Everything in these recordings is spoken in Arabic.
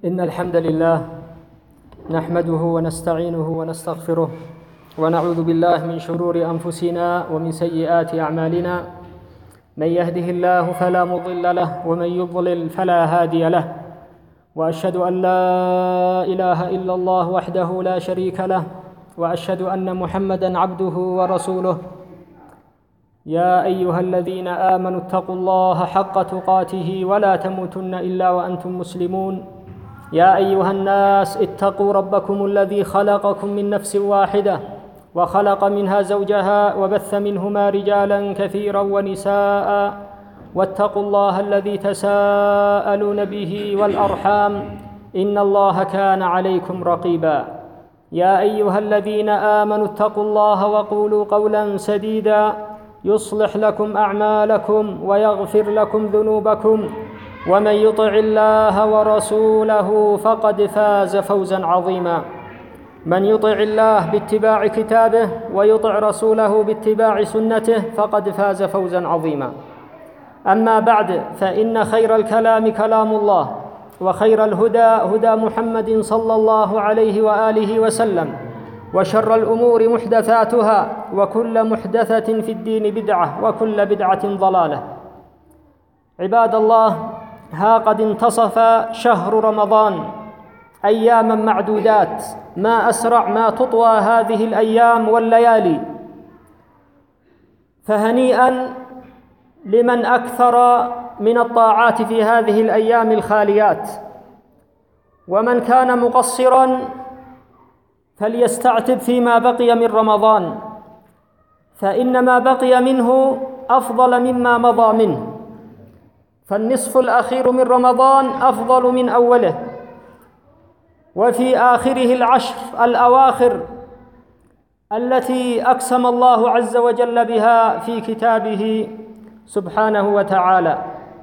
إن الحمد لله نحمده ونستعينه ونستغفره ونعوذ بالله من شرور أنفسنا ومن سيئات أعمالنا. من يهده الله فلا مضل له ومن يضلل فلا هادي له، وأشهد أن لا إله إلا الله وحده لا شريك له، وأشهد أن محمدًا عبده ورسوله. يا أيها الذين آمنوا اتقوا الله حق تقاته ولا تموتن إلا وأنتم مسلمون. يا أيها الناس اتقوا ربكم الذي خلقكم من نفس واحدة وخلق منها زوجها وبث منهما رجالا كثيرا ونساء، واتقوا الله الذي تساءلون به والأرحام إن الله كان عليكم رقيبا. يا أيها الذين آمنوا اتقوا الله وقولوا قولا سديدا يصلح لكم أعمالكم ويغفر لكم ذنوبكم، ومن يطع الله ورسوله فقد فاز فوزا عظيما. من يطع الله باتباع كتابه ويطع رسوله باتباع سنته فقد فاز فوزا عظيما. أما بعد، فإن خير الكلام كلام الله، وخير الهدى هدى محمد صلى الله عليه وآله وسلم، وشر الأمور محدثاتها، وكل محدثة في الدين بدعة، وكل بدعة ضلالة. عباد الله، ها قد انتصف شهر رمضان، أياما معدودات، ما أسرع ما تطوى هذه الأيام والليالي. فهنيئا لمن أكثر من الطاعات في هذه الأيام الخاليات، ومن كان مقصرا فليستعتب فيما بقي من رمضان، فإن ما بقي منه أفضل مما مضى منه. فالنصف الأخير من رمضان أفضل من أوله، وفي آخره العشر الأواخر التي أقسم الله عز وجل بها في كتابه سبحانه وتعالى.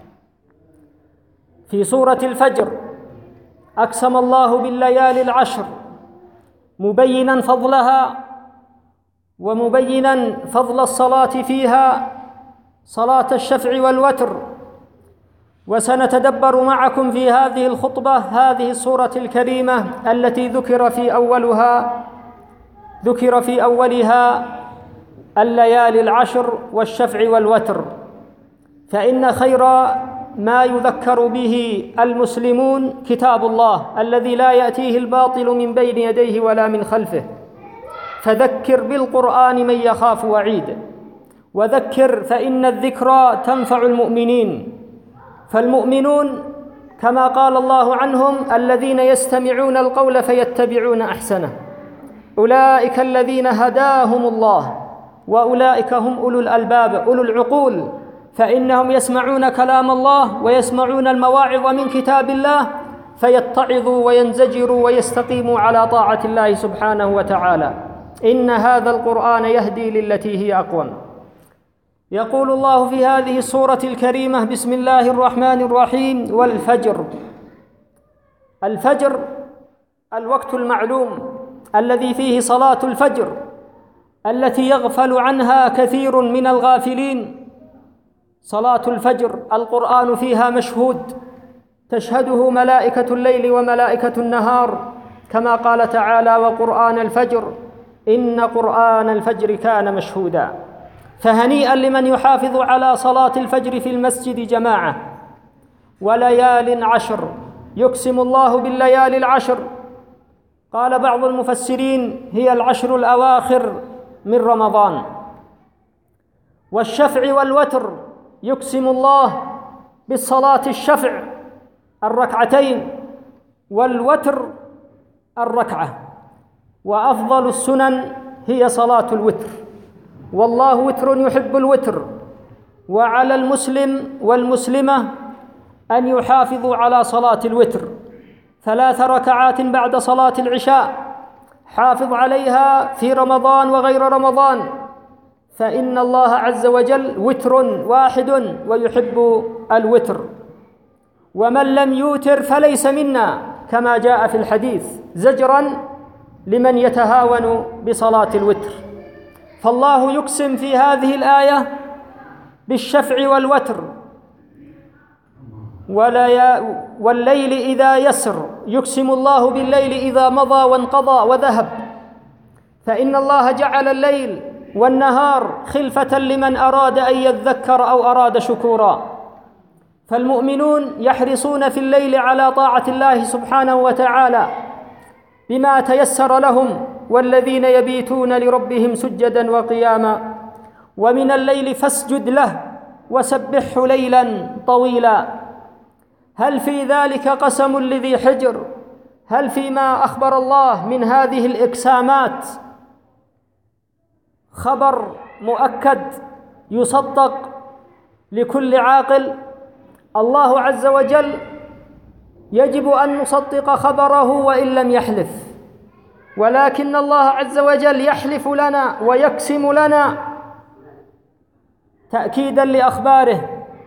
في سورة الفجر أقسم الله بالليالي العشر، مبينا فضلها ومبينا فضل الصلاة فيها، صلاة الشفع والوتر. وسنتدبر معكم في هذه الخطبة هذه السورة الكريمة التي ذكر في أولها الليالي العشر والشفع والوتر. فإن خير ما يذكر به المسلمون كتاب الله الذي لا يأتيه الباطل من بين يديه ولا من خلفه. فذكر بالقرآن من يخاف وعيد، وذكر فإن الذكرى تنفع المؤمنين. فالمؤمنون كما قال الله عنهم الذين يستمعون القول فيتبعون أحسنه، أولئك الذين هداهم الله، وأولئك هم أولو الألباب أولو العقول، فإنهم يسمعون كلام الله ويسمعون المواعظ من كتاب الله فيتعظوا وينزجروا ويستقيموا على طاعة الله سبحانه وتعالى. إن هذا القرآن يهدي للتي هي أقوم. يقول الله في هذه السورة الكريمة: بسم الله الرحمن الرحيم، والفجر. الفجر الوقت المعلوم الذي فيه صلاة الفجر التي يغفل عنها كثير من الغافلين. صلاة الفجر القرآن فيها مشهود، تشهده ملائكة الليل وملائكة النهار، كما قال تعالى: وقرآن الفجر إن قرآن الفجر كان مشهودا. فهنيئا لمن يحافظ على صلاة الفجر في المسجد جماعة. وليال عشر، يقسم الله بالليالي العشر. قال بعض المفسرين: هي العشر الأواخر من رمضان. والشفع والوتر، يقسم الله بالصلاة الشفع الركعتين، والوتر الركعة. وأفضل السنن هي صلاة الوتر، والله وتر يحب الوتر. وعلى المسلم والمسلمة أن يحافظوا على صلاة الوتر، 3 ركعات بعد صلاة العشاء، حافظ عليها في رمضان وغير رمضان، فإن الله عز وجل وتر واحد ويحب الوتر. ومن لم يوتر فليس منا، كما جاء في الحديث، زجرا لمن يتهاون بصلاة الوتر. فالله يقسم في هذه الآية بالشفع والوتر، والليل إذا يسر، يقسم الله بالليل إذا مضى وانقضى وذهب، فإن الله جعل الليل والنهار خلفة لمن أراد أن يذكر أو أراد شكورا. فالمؤمنون يحرصون في الليل على طاعة الله سبحانه وتعالى بما تيسر لهم، والذين يبيتون لربهم سجدا وقياما. ومن الليل فاسجد له وسبحه ليلا طويلا. هل في ذلك قسم لذي حجر؟ هل فيما أخبر الله من هذه الإقسامات خبر مؤكد يصدق لكل عاقل؟ الله عز وجل يجب أن نصدق خبره وإن لم يحلف، ولكن الله عز وجل يحلف لنا ويقسم لنا تأكيدا لأخباره،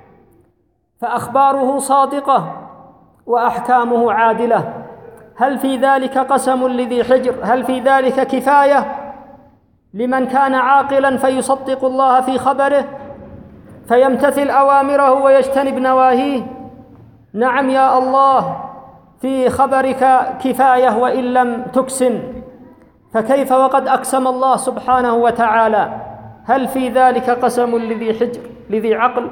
فأخباره صادقة وأحكامه عادلة. هل في ذلك قسم لذي حجر؟ هل في ذلك كفاية لمن كان عاقلا فيصدق الله في خبره فيمتثل أوامره ويجتنب نواهيه؟ نعم يا الله، في خبرك كفاية وإن لم تقسم، فكيف وقد أقسم الله سبحانه وتعالى؟ هل في ذلك قسم لذي حجر لذي عقل؟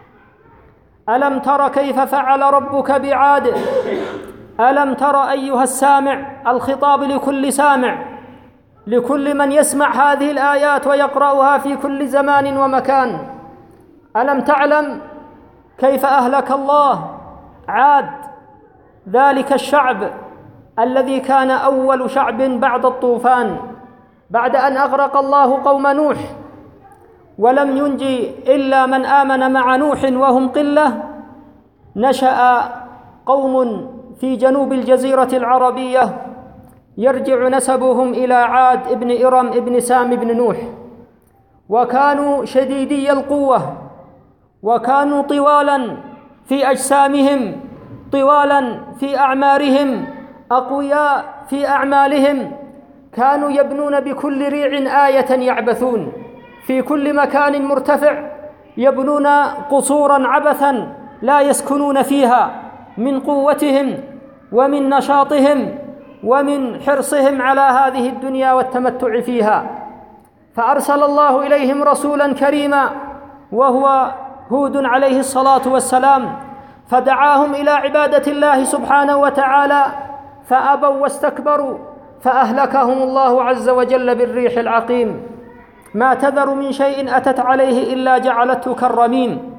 ألم تر كيف فعل ربك بعاد؟ ألم تر أيها السامع، الخطاب لكل سامع، لكل من يسمع هذه الآيات ويقرأها في كل زمان ومكان. ألم تعلم كيف أهلك الله عاد، ذلك الشعب الذي كان أول شعب بعد الطوفان، بعد أن أغرق الله قوم نوح ولم ينجي إلا من آمن مع نوح وهم قلة؟ نشأ قوم في جنوب الجزيرة العربية يرجع نسبهم إلى عاد ابن إرم ابن سام ابن نوح، وكانوا شديدي القوة، وكانوا طوالا في أجسامهم، طوالا في أعمارهم، أقوياء في أعمالهم، كانوا يبنون بكل ريع آية يعبثون، في كل مكان مرتفع يبنون قصورا عبثا لا يسكنون فيها، من قوتهم ومن نشاطهم ومن حرصهم على هذه الدنيا والتمتع فيها. فأرسل الله إليهم رسولا كريما وهو هود عليه الصلاة والسلام، فدعاهم إلى عبادة الله سبحانه وتعالى فأبوا واستكبروا، فأهلكهم الله عز وجل بالريح العقيم. ما تذر من شيء أتت عليه إلا جعلته كالرميم،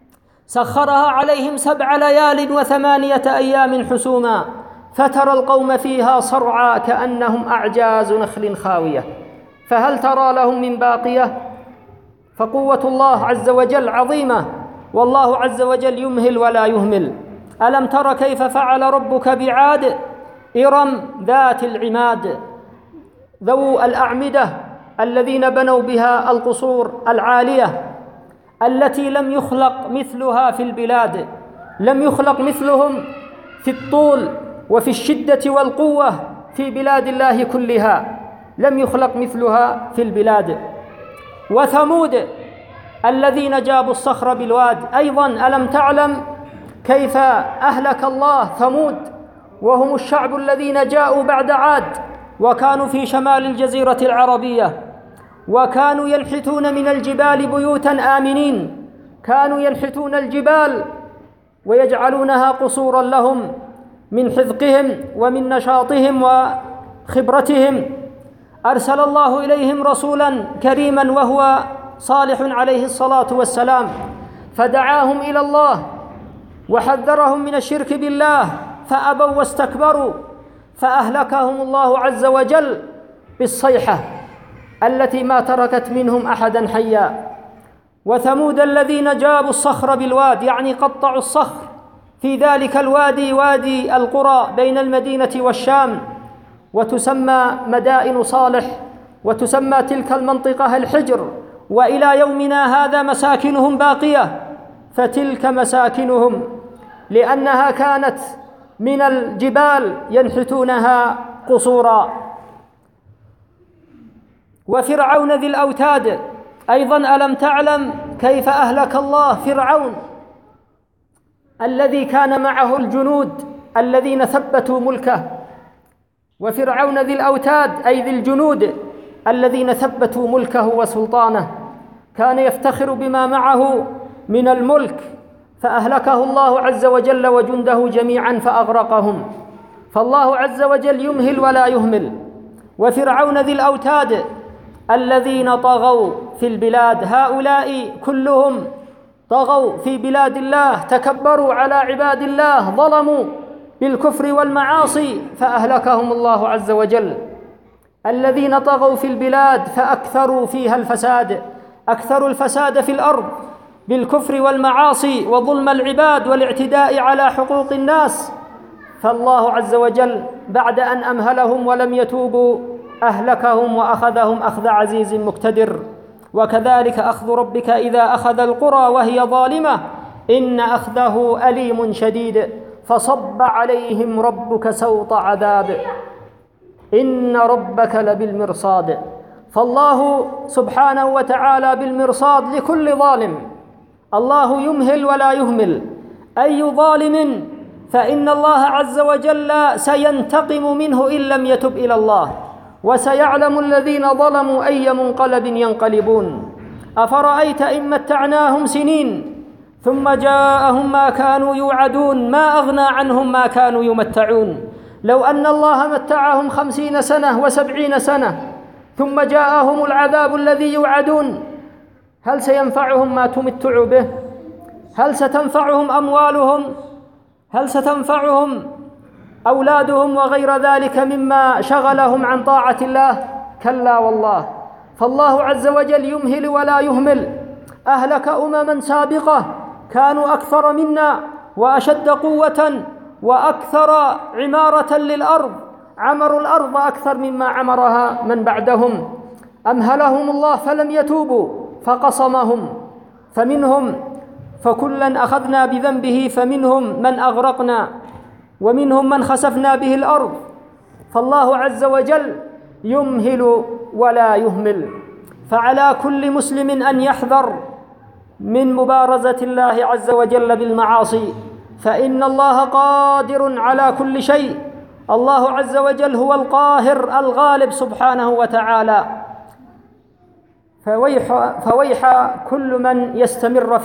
سخرها عليهم 7 ليال و8 أيام حسوما، فترى القوم فيها صرعى كأنهم أعجاز نخل خاوية، فهل ترى لهم من باقية؟ فقوة الله عز وجل عظيمة، والله عز وجل يمهل ولا يهمل. ألم تر كيف فعل ربك بعاد؟ إرم ذات العماد، ذو الأعمدة، الذين بنوا بها القصور العالية التي لم يخلق مثلها في البلاد، لم يخلق مثلهم في الطول وفي الشدة والقوة في بلاد الله كلها، لم يخلق مثلها في البلاد. وثمود الذين جابوا الصخر بالواد أيضا، ألم تعلم كيف أهلك الله ثمود، وهم الشعب الذين جاءوا بعد عاد وكانوا في شمال الجزيرة العربية، وكانوا ينحتون من الجبال بيوتا آمنين، كانوا ينحتون الجبال ويجعلونها قصورا لهم من حذقهم ومن نشاطهم وخبرتهم. أرسل الله إليهم رسولا كريما وهو صالح عليه الصلاة والسلام، فدعاهم إلى الله وحذرهم من الشرك بالله، فأبوا واستكبروا، فأهلكهم الله عز وجل بالصيحة التي ما تركت منهم أحدا حيا. وثمود الذين جابوا الصخر بالواد، يعني قطعوا الصخر في ذلك الوادي، وادي القرى بين المدينة والشام، وتسمى مدائن صالح، وتسمى تلك المنطقة الحجر، وإلى يومنا هذا مساكنهم باقية، فتلك مساكنهم لأنها كانت من الجبال ينحتونها قصورا. وفرعون ذي الأوتاد أيضا، ألم تعلم كيف أهلك الله فرعون الذي كان معه الجنود الذين ثبتوا ملكه، وفرعون ذي الأوتاد أي ذي الجنود الذين ثبتوا ملكه وسلطانه، كان يفتخر بما معه من الملك، فأهلكه الله عز وجل وجنده جميعا فأغرقهم. فالله عز وجل يمهل ولا يهمل. وفرعون ذي الأوتاد الذين طغوا في البلاد، هؤلاء كلهم طغوا في بلاد الله، تكبروا على عباد الله، ظلموا بالكفر والمعاصي فأهلكهم الله عز وجل. الذين طغوا في البلاد فأكثروا فيها الفساد، أكثروا الفساد في الأرض بالكفر والمعاصي وظلم العباد والاعتداء على حقوق الناس، فالله عز وجل بعد أن أمهلهم ولم يتوبوا أهلكهم وأخذهم أخذ عزيز مقتدر. وكذلك أخذ ربك إذا أخذ القرى وهي ظالمة إن أخذه أليم شديد، فصب عليهم ربك سوط عذاب إن ربك لبالمرصاد. فالله سبحانه وتعالى بالمرصاد لكل ظالم. الله يمهل ولا يهمل أي ظالم، فإن الله عز وجل سينتقم منه إن لم يتب إلى الله، وسيعلم الذين ظلموا أي منقلب ينقلبون. أفرأيت إن متعناهم سنين ثم جاءهم ما كانوا يوعدون ما أغنى عنهم ما كانوا يمتعون. لو أن الله متعهم 50 سنة و70 سنة ثم جاءهم العذاب الذي يوعدون، هل سينفعهم ما تمتعوا به؟ هل ستنفعهم أموالهم؟ هل ستنفعهم أولادهم وغير ذلك مما شغلهم عن طاعة الله؟ كلا والله. فالله عز وجل يمهل ولا يهمل. أهلك أمما سابقة كانوا أكثر منا وأشد قوة وأكثر عمارة للأرض، عمروا الأرض أكثر مما عمرها من بعدهم. أمهلهم الله فلم يتوبوا فقصمهم، فكلا أخذنا بذنبه، فمنهم من أغرقنا ومنهم من خسفنا به الأرض. فالله عز وجل يمهل ولا يهمل. فعلى كل مسلم أن يحذر من مبارزة الله عز وجل بالمعاصي، فإن الله قادر على كل شيء. الله عز وجل هو القاهر الغالب سبحانه وتعالى. فويح كل من يستمر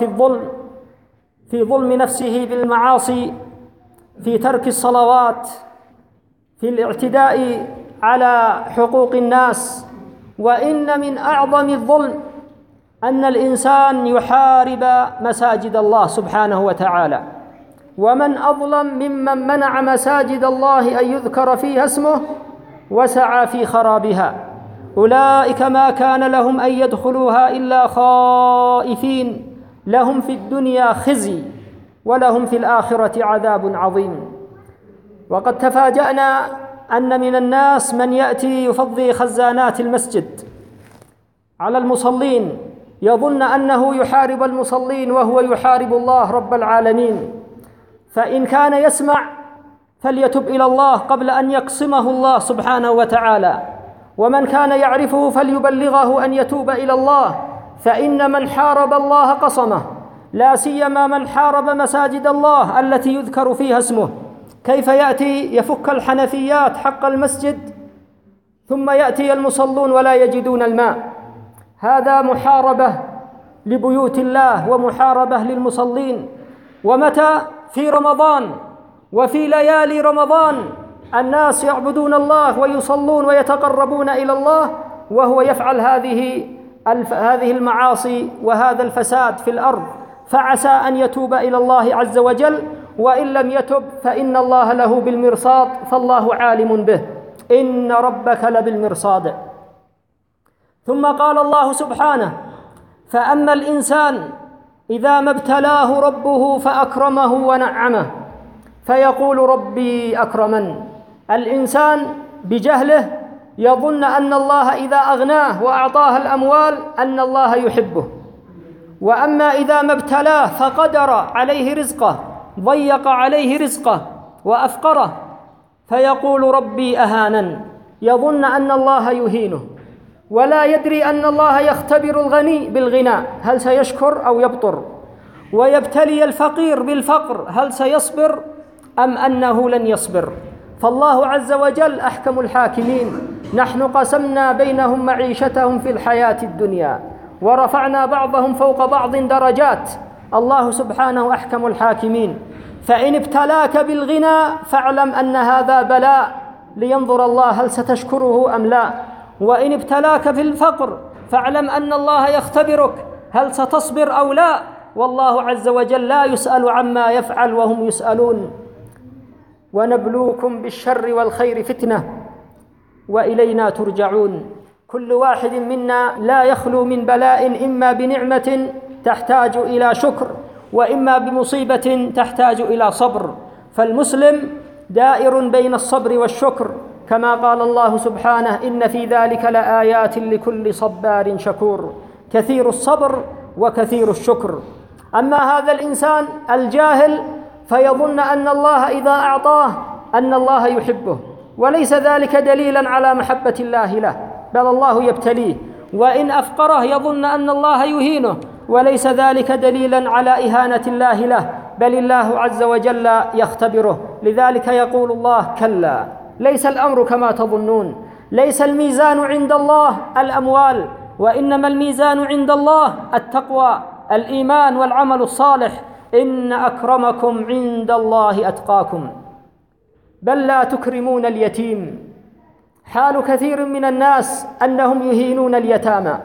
في ظلم نفسه بالمعاصي، في ترك الصلوات، في الاعتداء على حقوق الناس. وإن من أعظم الظلم أن الإنسان يحارب مساجد الله سبحانه وتعالى. ومن أظلم ممن منع مساجد الله أن يذكر فيها اسمه وسعى في خرابها. أولئك ما كان لهم أن يدخلوها إلا خائفين، لهم في الدنيا خزي ولهم في الآخرة عذاب عظيم. وقد تفاجأنا أن من الناس من يأتي يفضي خزانات المسجد على المصلين، يظن أنه يحارب المصلين وهو يحارب الله رب العالمين. فإن كان يسمع فليتب إلى الله قبل أن يقسمه الله سبحانه وتعالى، ومن كان يعرفه فليبلغه أن يتوب إلى الله، فإن من حارب الله قصمه، لا سيما من حارب مساجد الله التي يذكر فيها اسمه. كيف يأتي يفك الحنفيات حق المسجد ثم يأتي المصلون ولا يجدون الماء؟ هذا محاربة لبيوت الله ومحاربة للمصلين. ومتى؟ في رمضان وفي ليالي رمضان الناس يعبدون الله ويصلون ويتقربون إلى الله، وهو يفعل هذه المعاصي وهذا الفساد في الأرض، فعسى أن يتوب إلى الله عز وجل. وإن لم يتب فإن الله له بالمرصاد، فالله عالم به، إن ربك لبالمرصاد. ثم قال الله سبحانه: فأما الإنسان إذا ما ابتلاه ربه فأكرمه ونعمه فيقول ربي أكرمن. الإنسان بجهله يظن أن الله إذا أغناه وأعطاه الأموال أن الله يحبه، وأما إذا ما ابتلاه فقدر عليه رزقه، ضيق عليه رزقه وأفقره، فيقول ربي أهانن، يظن أن الله يهينه، ولا يدري أن الله يختبر الغني بالغنى، هل سيشكر أو يبطر. ويبتلي الفقير بالفقر، هل سيصبر أم أنه لن يصبر؟ فالله عز وجل أحكم الحاكمين. نحن قسمنا بينهم معيشتهم في الحياة الدنيا ورفعنا بعضهم فوق بعض درجات. الله سبحانه أحكم الحاكمين. فإن ابتلاك بالغنى فاعلم أن هذا بلاء لينظر الله هل ستشكره أم لا، وإن ابتلاك في الفقر فاعلم أن الله يختبرك هل ستصبر أو لا، والله عز وجل لا يسأل عما يفعل وهم يسألون. ونبلوكم بالشر والخير فتنة وإلينا ترجعون. كل واحد منا لا يخلو من بلاء، إما بنعمة تحتاج إلى شكر وإما بمصيبة تحتاج إلى صبر. فالمسلم دائر بين الصبر والشكر، كما قال الله سبحانه: إن في ذلك لآيات لكل صبار شكور. كثير الصبر وكثير الشكر. أما هذا الإنسان الجاهل فيظن أن الله إذا أعطاه أن الله يحبه، وليس ذلك دليلا على محبة الله له، بل الله يبتليه. وإن أفقره يظن أن الله يهينه، وليس ذلك دليلا على إهانة الله له، بل الله عز وجل يختبره. لذلك يقول الله: كلا، ليس الأمر كما تظنون، ليس الميزان عند الله الأموال، وإنما الميزان عند الله التقوى، الإيمان والعمل الصالح. إن أكرمكم عند الله أتقاكم. بل لا تكرمون اليتيم. حال كثير من الناس أنهم يهينون اليتامى،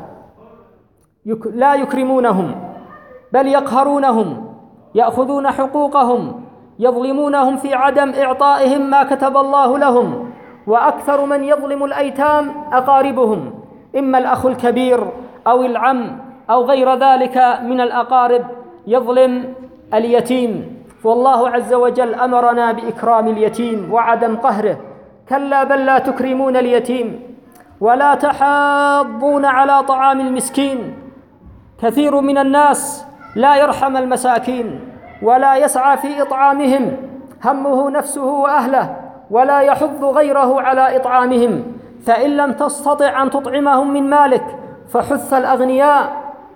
لا يكرمونهم، بل يقهرونهم، يأخذون حقوقهم، يظلمونهم في عدم إعطائهم ما كتب الله لهم. وأكثر من يظلم الأيتام أقاربهم، إما الأخ الكبير أو العم أو غير ذلك من الأقارب يظلم اليتيم. والله عز وجل أمرنا بإكرام اليتيم وعدم قهره. كلا بل لا تكرمون اليتيم ولا تحاضون على طعام المسكين. كثير من الناس لا يرحم المساكين ولا يسعى في إطعامهم، همه نفسه وأهله، ولا يحض غيره على إطعامهم. فإن لم تستطع أن تطعمهم من مالك فحث الأغنياء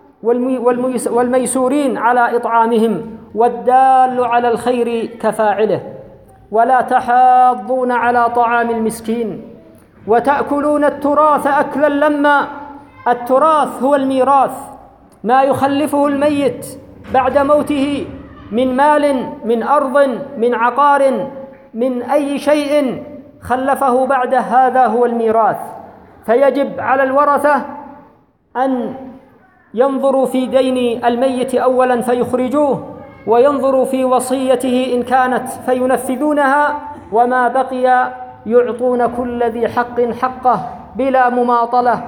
والميسورين على إطعامهم، والدال على الخير كفاعله. ولا تحاضون على طعام المسكين وتأكلون التراث أكلا لما. التراث هو الميراث، ما يخلفه الميت بعد موته من مال، من أرض، من عقار، من أي شيء خلفه بعده، هذا هو الميراث. فيجب على الورثة أن ينظروا في دين الميت أولا فيخرجوه، وينظروا في وصيته إن كانت فينفذونها، وما بقي يعطون كل ذي حق حقه بلا مماطلة.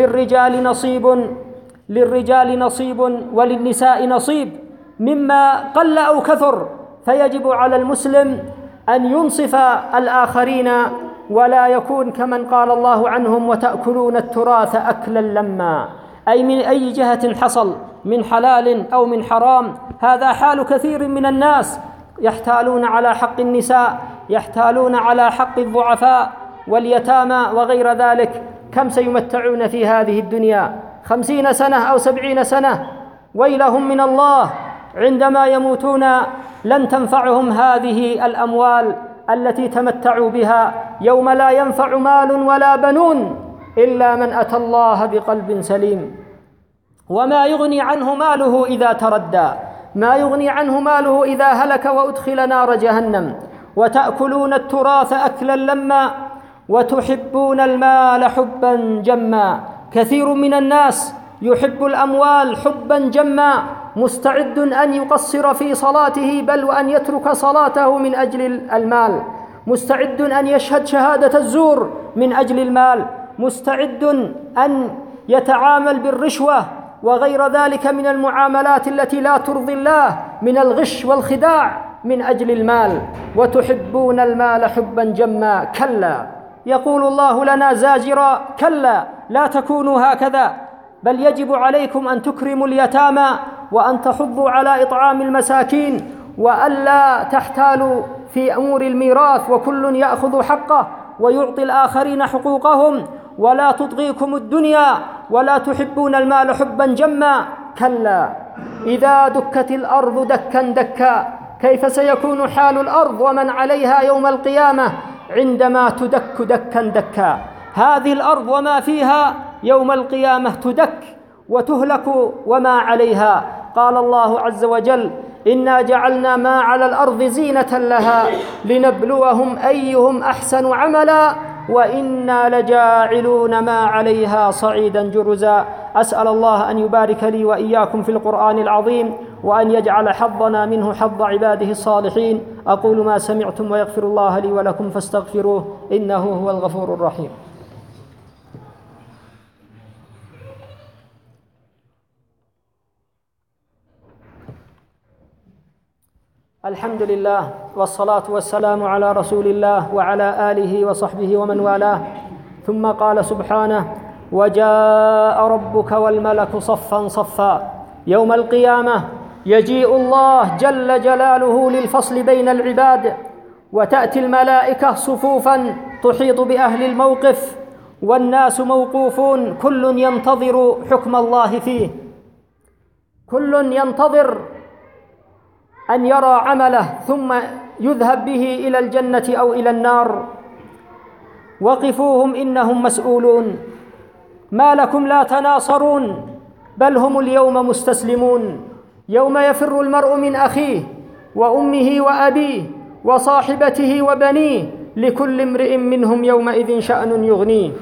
للرجال نصيب وللنساء نصيب مما قل أو كثر. فيجب على المسلم أن ينصف الآخرين ولا يكون كمن قال الله عنهم: وتأكلون التراث أكلا لما، أي من أي جهة حصل، من حلال أو من حرام. هذا حال كثير من الناس، يحتالون على حق النساء، يحتالون على حق الضعفاء واليتامى وغير ذلك. كم سيمتعون في هذه الدنيا 50 سنة أو 70 سنة، ويلهم من الله عندما يموتون لن تنفعهم هذه الأموال التي تمتعوا بها، يوم لا ينفع مال ولا بنون إلا من أتى الله بقلب سليم. وما يغني عنه ماله إذا تردى، ما يغني عنه ماله إذا هلك وأدخل نار جهنم. وتأكلون التراث أكلا لما وتحبون المال حبا جما. كثير من الناس يحب الأموال حبا جما، مستعد أن يقصر في صلاته، بل وأن يترك صلاته من أجل المال، مستعد أن يشهد شهادة الزور من أجل المال، مستعد أن يتعامل بالرشوة وغير ذلك من المعاملات التي لا ترضي الله، من الغش والخداع من أجل المال. وتحبون المال حبا جما. كلا، يقول الله لنا زاجرا: كلا، لا تكونوا هكذا، بل يجب عليكم أن تكرموا اليتامى وأن تحضوا على إطعام المساكين، وألا تحتالوا في أمور الميراث، وكل يأخذ حقه ويعطي الآخرين حقوقهم، ولا تطغيكم الدنيا ولا تحبون المال حبا جما. كلا، إذا دكت الأرض دكا دكا كيف سيكون حال الأرض ومن عليها يوم القيامة عندما تدك دكا دكا؟ هذه الأرض وما فيها يوم القيامة تدك وتهلك وما عليها. قال الله عز وجل: إنا جعلنا ما على الأرض زينة لها لنبلوهم أيهم أحسن عملا وإنا لجاعلون ما عليها صعيدا جرزا. أسأل الله أن يبارك لي وإياكم في القرآن العظيم وأن يجعل حظنا منه حظ عباده الصالحين. أقول ما سمعتم ويغفر الله لي ولكم فاستغفروه إنه هو الغفور الرحيم. الحمد لله والصلاة والسلام على رسول الله وعلى آله وصحبه ومن والاه. ثم قال سبحانه: وجاء ربك والملك صفا صفا. يوم القيامة يجيء الله جل جلاله للفصل بين العباد، وتأتي الملائكة صفوفا تحيط بأهل الموقف، والناس موقوفون كل ينتظر حكم الله فيه، كل ينتظر أن يرى عمله ثم يذهب به إلى الجنة أو إلى النار. وقفوهم إنهم مسؤولون. ما لكم لا تناصرون بل هم اليوم مستسلمون. يوم يفر المرء من أخيه وأمه وأبيه وصاحبته وبنيه لكل امرئ منهم يومئذ شأن يغنيه.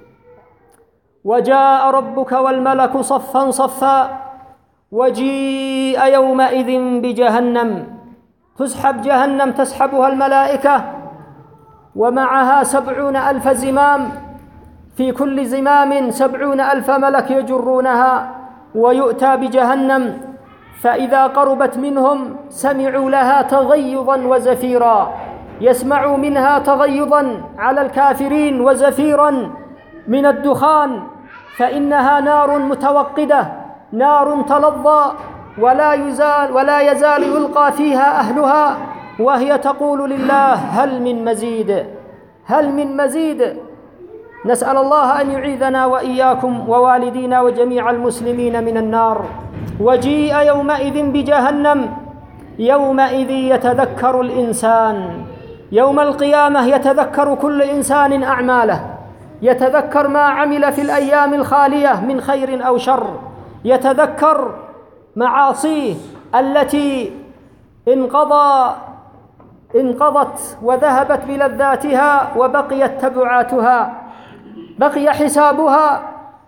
وجاء ربك والملك صفا صفا. وجيء يومئذ بجهنم، تسحب جهنم تسحبها الملائكة ومعها 70,000 زمام، في كل زمام 70,000 ملك يجرونها. ويؤتى بجهنم فإذا قربت منهم سمعوا لها تغيظا وزفيرا، يسمعوا منها تغيظا على الكافرين وزفيرا من الدخان، فإنها نار متوقدة، نار تلظى ولا يزال يلقى فيها أهلها، وهي تقول لله: هل من مزيد؟ هل من مزيد؟ نسأل الله أن يعيذنا وإياكم ووالدينا وجميع المسلمين من النار. وجيء يومئذ بجهنم. يومئذ يتذكر الإنسان، يوم القيامة يتذكر كل إنسان أعماله، يتذكر ما عمل في الأيام الخالية من خير أو شر، يتذكر معاصيه التي انقضت وذهبت بلذاتها وبقيت تبعاتها، بقي حسابها،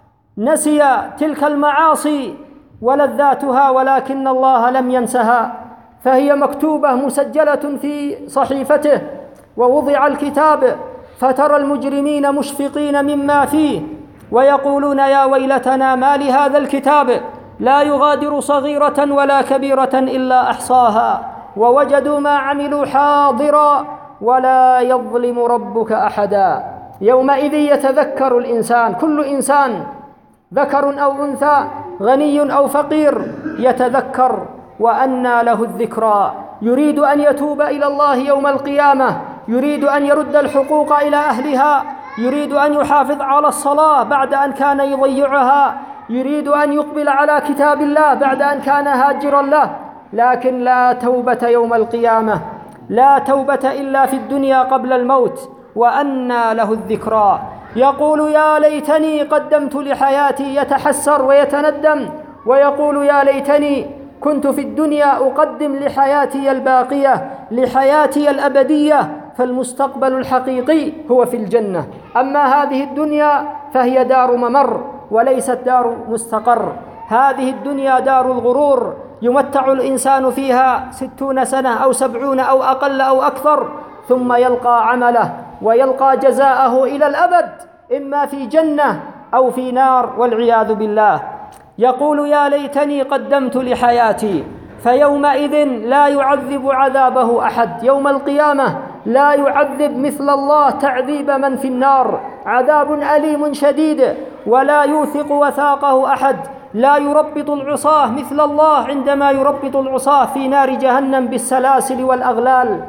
نسي تلك المعاصي ولذاتها، ولكن الله لم ينسها، فهي مكتوبة مسجلة في صحيفته. ووضع الكتاب فترى المجرمين مشفقين مما فيه ويقولون: يا ويلتنا ما لهذا الكتاب لا يغادر صغيرة ولا كبيرة إلا أحصاها ووجدوا ما عملوا حاضرا ولا يظلم ربك أحدا. يومئذ يتذكر الإنسان، كل إنسان ذكر أو أنثى، غني أو فقير، يتذكر وأنى له الذكرى، يريد أن يتوب إلى الله يوم القيامة، يريد أن يرد الحقوق إلى أهلها، يريد أن يحافظ على الصلاة بعد أن كان يضيعها، يريد أن يقبل على كتاب الله بعد أن كان هاجرا له، لكن لا توبة يوم القيامة، لا توبة إلا في الدنيا قبل الموت، وأنى له الذكرى. يقول: يا ليتني قدمت لحياتي، يتحسر ويتندم ويقول: يا ليتني كنت في الدنيا أقدم لحياتي الباقية، لحياتي الأبدية، فالمستقبل الحقيقي هو في الجنة. أما هذه الدنيا فهي دار ممر وليست دار مستقر. هذه الدنيا دار الغرور، يمتع الإنسان فيها 60 سنة أو 70 أو أقل أو أكثر، ثم يلقى عمله ويلقى جزاءه إلى الأبد، إما في جنة أو في نار والعياذ بالله. يقول: يا ليتني قدمت لحياتي. فيومئذ لا يعذب عذابه أحد، يوم القيامة لا يعذب مثل الله تعذيب من في النار، عذاب أليم شديد ولا يوثق وثاقه أحد، لا يربط العصاة مثل الله عندما يربط العصاة في نار جهنم بالسلاسل والأغلال.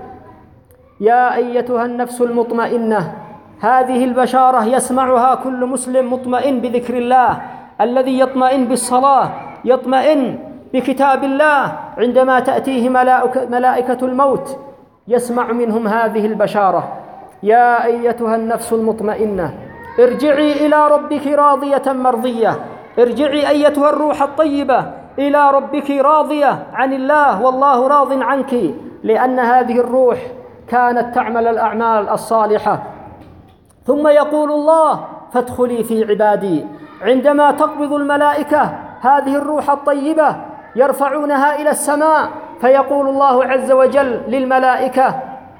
يا أيتها النفس المطمئنة، هذه البشارة يسمعها كل مسلم مطمئن بذكر الله، الذي يطمئن بالصلاة، يطمئن بكتاب الله عندما تأتيه ملائكة الموت يسمع منهم هذه البشارة: يا أيتها النفس المطمئنة ارجعي إلى ربك راضية مرضية. ارجعي أيتها الروح الطيبة إلى ربك راضية عن الله، والله راض عنك، لأن هذه الروح كانت تعمل الأعمال الصالحة. ثم يقول الله: فادخلي في عبادي. عندما تقبض الملائكة هذه الروح الطيبة يرفعونها إلى السماء، فيقول الله عز وجل للملائكة: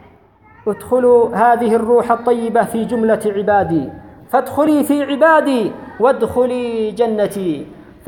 ادخلوا هذه الروح الطيبة في جملة عبادي، فادخلي في عبادي وادخلي جنتي.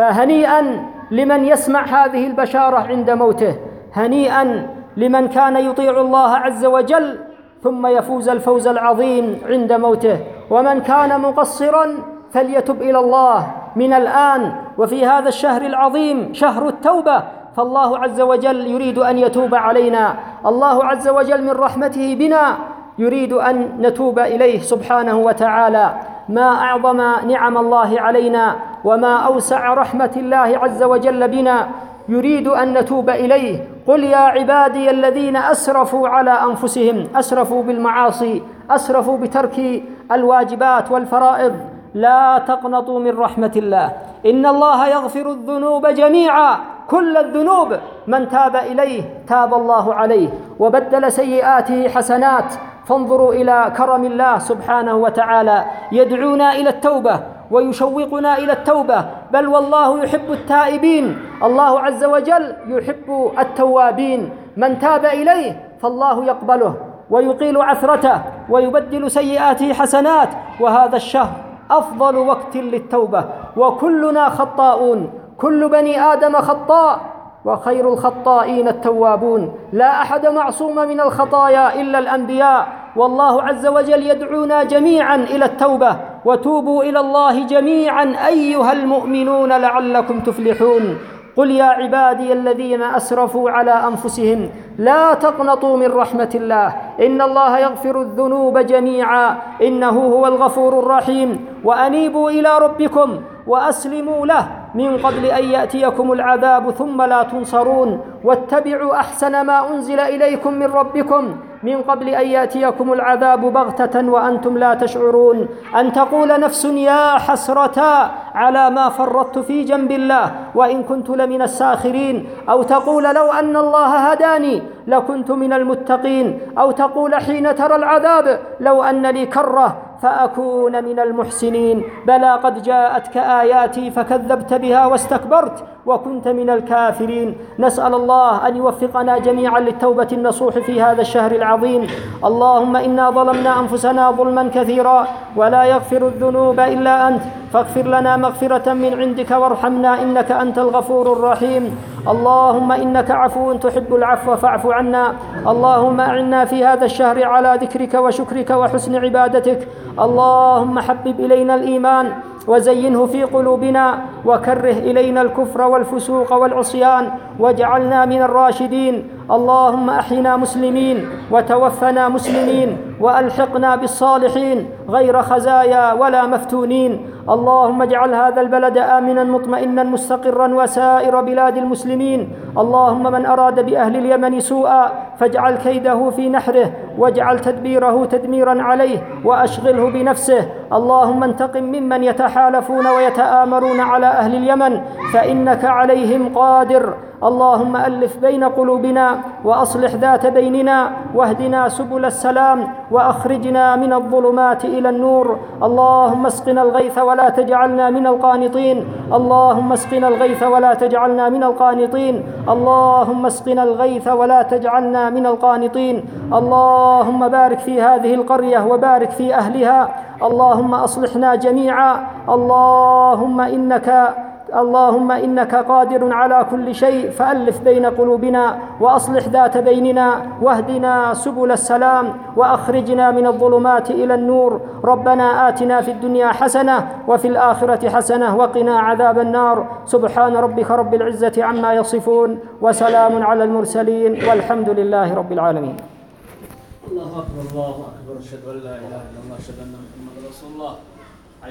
فهنيئا لمن يسمع هذه البشارة عند موته، هنيئا لمن كان يطيع الله عز وجل ثم يفوز الفوز العظيم عند موته. ومن كان مقصرا فليتب إلى الله من الآن وفي هذا الشهر العظيم، شهر التوبة، فالله عز وجل يريد أن يتوب علينا. الله عز وجل من رحمته بنا يريد أن نتوب إليه سبحانه وتعالى. ما أعظم نعم الله علينا وما أوسع رحمة الله عز وجل بنا، يريد أن نتوب إليه. قل يا عبادي الذين أسرفوا على أنفسهم، أسرفوا بالمعاصي، أسرفوا بترك الواجبات والفرائض، لا تقنطوا من رحمة الله، إن الله يغفر الذنوب جميعا، كل الذنوب، من تاب إليه تاب الله عليه وبدل سيئاته حسنات. فانظروا إلى كرم الله سبحانه وتعالى، يدعونا إلى التوبة ويشوقنا إلى التوبة، بل والله يحب التائبين. الله عز وجل يحب التوابين، من تاب إليه فالله يقبله ويقيل عثرته ويبدل سيئاته حسنات. وهذا الشهر أفضل وقت للتوبة، وكلنا خطاؤون، كل بني آدم خطاء، وخير الخطائين التوابون. لا أحد معصوم من الخطايا إلا الأنبياء، والله عز وجل يدعونا جميعا إلى التوبة: وتوبوا إلى الله جميعا أيها المؤمنون لعلكم تفلحون. قل يا عبادي الذين أسرفوا على أنفسهم لا تقنطوا من رحمة الله، إن الله يغفر الذنوب جميعا إنه هو الغفور الرحيم. وأنيبوا إلى ربكم وأسلموا له من قبل أن يأتيكم العذاب ثم لا تنصرون، واتبعوا أحسن ما أنزل إليكم من ربكم من قبل أن يأتيكم العذاب بغتة وأنتم لا تشعرون. أن تقول نفس يا حسرتا على ما فرطت في جنب الله وإن كنت لمن الساخرين، أو تقول لو أن الله هداني لكنت من المتقين، أو تقول حين ترى العذاب لو أن لي كرة فأكون من المحسنين. بلى قد جاءتك آياتي فكذبت بها واستكبرت وكنت من الكافرين. نسأل الله أن يوفقنا جميعا للتوبة النصوح في هذا الشهر العظيم. اللهم إنا ظلمنا أنفسنا ظلما كثيرا ولا يغفر الذنوب إلا أنت، فاغفر لنا مغفرة من عندك وارحمنا إنك أنت الغفور الرحيم. اللهم إنك عفو تحب العفو فاعف عنا. اللهم أعنا في هذا الشهر على ذكرك وشكرك وحسن عبادتك. اللهم حبب إلينا الإيمان وزينه في قلوبنا، وكره إلينا الكفر والفسوق والعصيان واجعلنا من الراشدين. اللهم أحينا مسلمين وتوفنا مسلمين وألحقنا بالصالحين غير خزايا ولا مفتونين. اللهم اجعل هذا البلد آمنا مطمئنا مستقرا وسائر بلاد المسلمين. اللهم من أراد بأهل اليمن سوءا فاجعل كيده في نحره واجعل تدبيره تدميرا عليه وأشغله بنفسه. اللهم انتقم ممن يتحالفون ويتآمرون على أهل اليمن فإنك عليهم قادر. اللهم ألف بين قلوبنا وأصلح ذات بيننا واهدنا سبل السلام وأخرجنا من الظلمات إلى النور. اللهم اسقنا الغيث ولا تجعلنا من القانطين. اللهم اسقنا الغيث ولا تجعلنا من القانطين. اللهم اسقنا الغيث ولا تجعلنا من القانطين. اللهم بارك في هذه القرية وبارك في أهلها. اللهم أصلحنا جميعا. اللهم إنك قادر على كل شيء، فألف بين قلوبنا وأصلح ذات بيننا واهدنا سبل السلام وأخرجنا من الظلمات إلى النور. ربنا آتنا في الدنيا حسنة وفي الآخرة حسنة وقنا عذاب النار. سبحان ربك رب العزة عما يصفون وسلام على المرسلين والحمد لله رب العالمين. الله أكبر الله أكبر، أشهد أن لا إله إلا الله، أشهد أن محمدا رسول الله.